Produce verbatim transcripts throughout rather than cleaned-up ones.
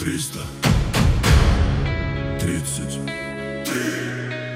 триста тридцать три.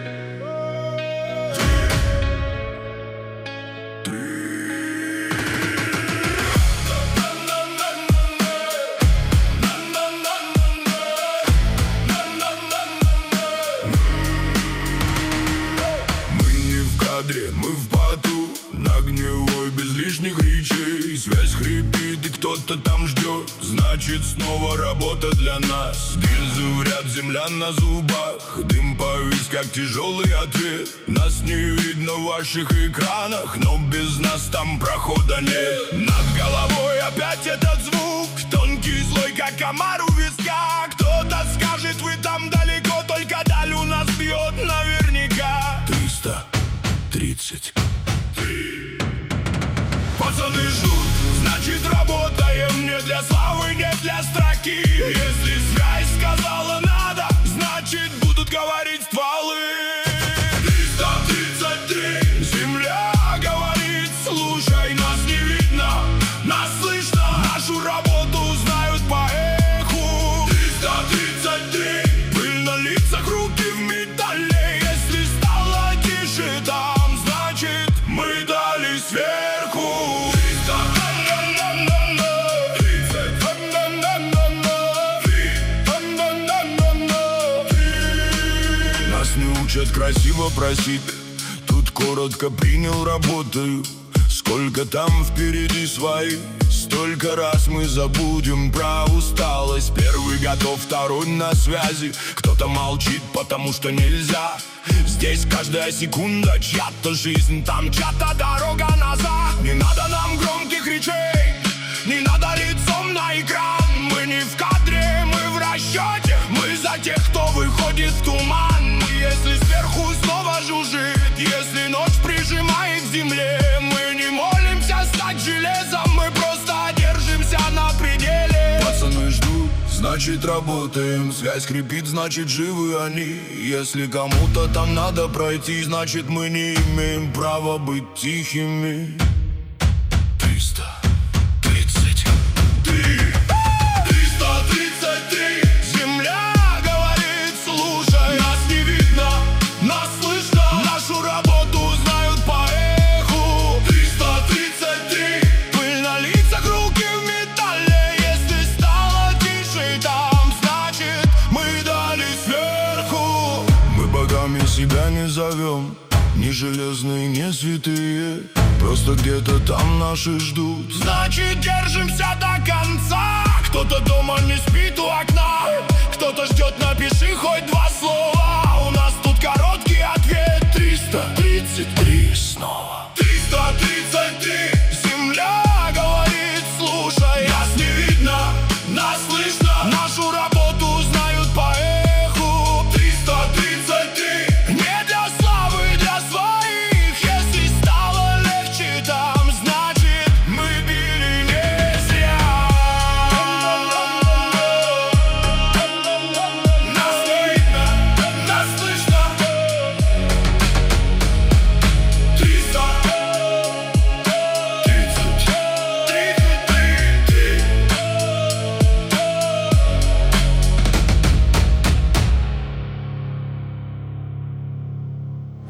Мы в поту, на гнилой, без лишних речей. Связь хрипит и кто-то там ждет. Значит, снова работа для нас. Гильзы в ряд, земля на зубах. Дым повис, как тяжелый ответ. Нас не видно в ваших экранах, но без нас там прохода нет. Над головой опять этот звук, тонкий, злой, как комар у виска. Кто-то скажет, вы там далеко, только даль у нас бьет наверняка. Триста тридцать три. Пацаны ждут, значит работаем. Не для славы, не для строки. Если связь сказала надо, значит будут говорить стволы. Триста тридцать три. Земля говорит, слушай, нас не видно, нас слышно. Нашу работу знают по эху. Триста тридцать три. Пыль на лицах, руки в металле. Если стало тише там, мы дали сверху. Нас не учат красиво просить, тут коротко принял, работаю. Сколько там впереди своих, столько раз мы забудем про усталость. Первый готов, второй на связи. Кто-то молчит, потому что нельзя. Здесь каждая секунда чья-то жизнь, там чья-то дорога назад. Не надо нам громких речей, не надо лицом на экран. Мы не в кадре, мы в расчете. Мы за тех, кто выходит в туман. И если сверху снова жужжит, если ночь прижимает к земле, мы не молимся стать железом, мы просто держимся на пределе. Пацаны ждут, значит работаем. Связь крепит, значит живы они. Если кому-то там надо пройти, значит мы не имеем права быть тихими. Триста тридцать три. Триста тридцать три. Земля говорит, слушай, нас не видно, нас слышно. Нашу работу знают по эху. Триста тридцать три. Пыль на лицах, руки в металле. Если стало тише там, значит мы дали сверху. Мы богами себя не зовем, ни железные, не святые. Просто где-то там наши ждут. Значит, держимся до конца.